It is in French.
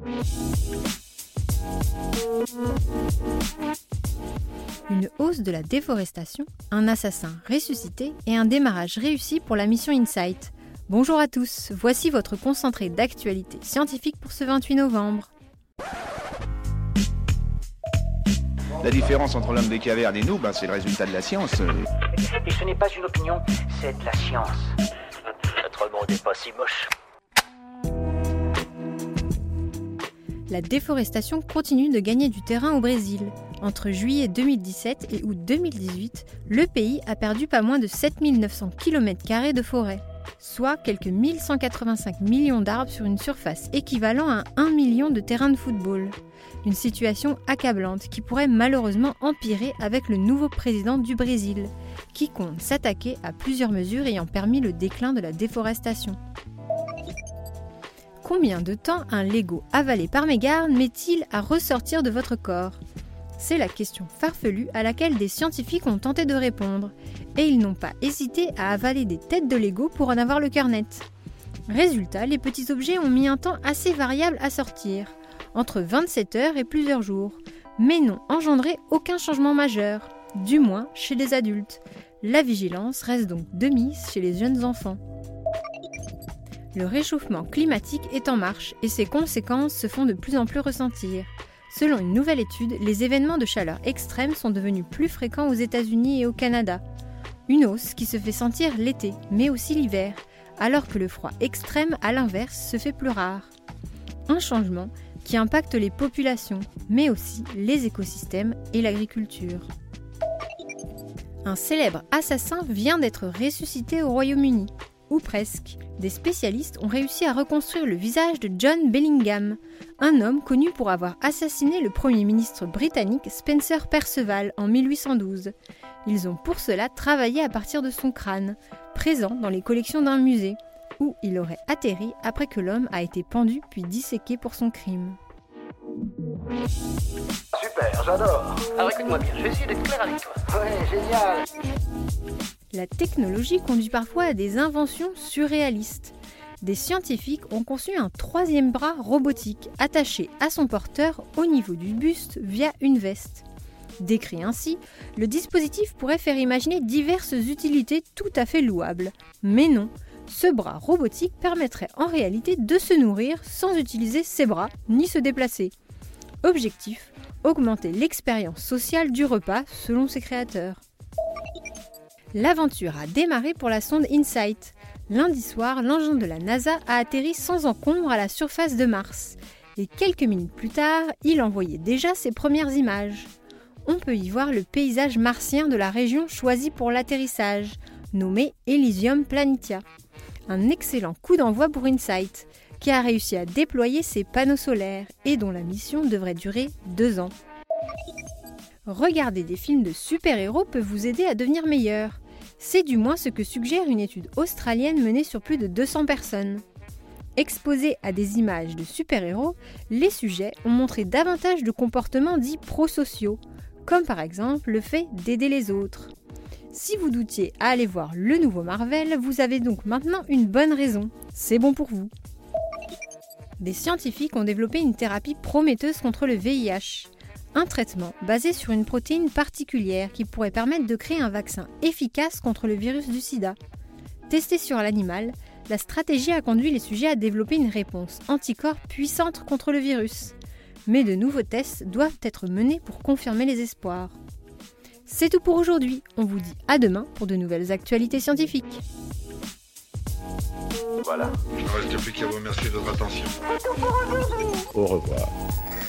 Une hausse de la déforestation, un assassin ressuscité et un démarrage réussi pour la mission InSight. Bonjour à tous, voici votre concentré d'actualité scientifique pour ce 28 novembre. La différence entre l'homme des cavernes et nous, c'est le résultat de la science. Et ce n'est pas une opinion, c'est de la science. Notre monde n'est pas si moche. La déforestation continue de gagner du terrain au Brésil. Entre juillet 2017 et août 2018, le pays a perdu pas moins de 7900 km² de forêt, soit quelques 1185 millions d'arbres sur une surface équivalent à 1 million de terrains de football. Une situation accablante qui pourrait malheureusement empirer avec le nouveau président du Brésil, qui compte s'attaquer à plusieurs mesures ayant permis le déclin de la déforestation. Combien de temps un Lego avalé par mégarde met-il à ressortir de votre corps ? C'est la question farfelue à laquelle des scientifiques ont tenté de répondre, et ils n'ont pas hésité à avaler des têtes de Lego pour en avoir le cœur net. Résultat, les petits objets ont mis un temps assez variable à sortir, entre 27 heures et plusieurs jours, mais n'ont engendré aucun changement majeur, du moins chez les adultes. La vigilance reste donc de mise chez les jeunes enfants. Le réchauffement climatique est en marche et ses conséquences se font de plus en plus ressentir. Selon une nouvelle étude, les événements de chaleur extrême sont devenus plus fréquents aux États-Unis et au Canada. Une hausse qui se fait sentir l'été, mais aussi l'hiver, alors que le froid extrême, à l'inverse, se fait plus rare. Un changement qui impacte les populations, mais aussi les écosystèmes et l'agriculture. Un célèbre assassin vient d'être ressuscité au Royaume-Uni. Ou presque. Des spécialistes ont réussi à reconstruire le visage de John Bellingham, un homme connu pour avoir assassiné le Premier ministre britannique Spencer Perceval en 1812. Ils ont pour cela travaillé à partir de son crâne, présent dans les collections d'un musée, où il aurait atterri après que l'homme a été pendu puis disséqué pour son crime. Super, j'adore. Alors écoute-moi bien, je vais essayer d'être clair avec toi. Ouais, génial. La technologie conduit parfois à des inventions surréalistes. Des scientifiques ont conçu un troisième bras robotique attaché à son porteur au niveau du buste via une veste. Décrit ainsi, le dispositif pourrait faire imaginer diverses utilités tout à fait louables. Mais non, ce bras robotique permettrait en réalité de se nourrir sans utiliser ses bras ni se déplacer. Objectif, augmenter l'expérience sociale du repas selon ses créateurs. L'aventure a démarré pour la sonde InSight. Lundi soir, l'engin de la NASA a atterri sans encombre à la surface de Mars. Et quelques minutes plus tard, il envoyait déjà ses premières images. On peut y voir le paysage martien de la région choisie pour l'atterrissage, nommé Elysium Planitia. Un excellent coup d'envoi pour InSight, qui a réussi à déployer ses panneaux solaires et dont la mission devrait durer 2 ans. Regarder des films de super-héros peut vous aider à devenir meilleur. C'est du moins ce que suggère une étude australienne menée sur plus de 200 personnes. Exposés à des images de super-héros, les sujets ont montré davantage de comportements dits prosociaux, comme par exemple le fait d'aider les autres. Si vous doutiez à aller voir le nouveau Marvel, vous avez donc maintenant une bonne raison. C'est bon pour vous. Des scientifiques ont développé une thérapie prometteuse contre le VIH. Un traitement basé sur une protéine particulière qui pourrait permettre de créer un vaccin efficace contre le virus du sida. Testé sur l'animal, la stratégie a conduit les sujets à développer une réponse anticorps puissante contre le virus. Mais de nouveaux tests doivent être menés pour confirmer les espoirs. C'est tout pour aujourd'hui. On vous dit à demain pour de nouvelles actualités scientifiques. Voilà. Il ne reste plus qu'à vous remercier de votre attention. C'est tout pour aujourd'hui. Au revoir.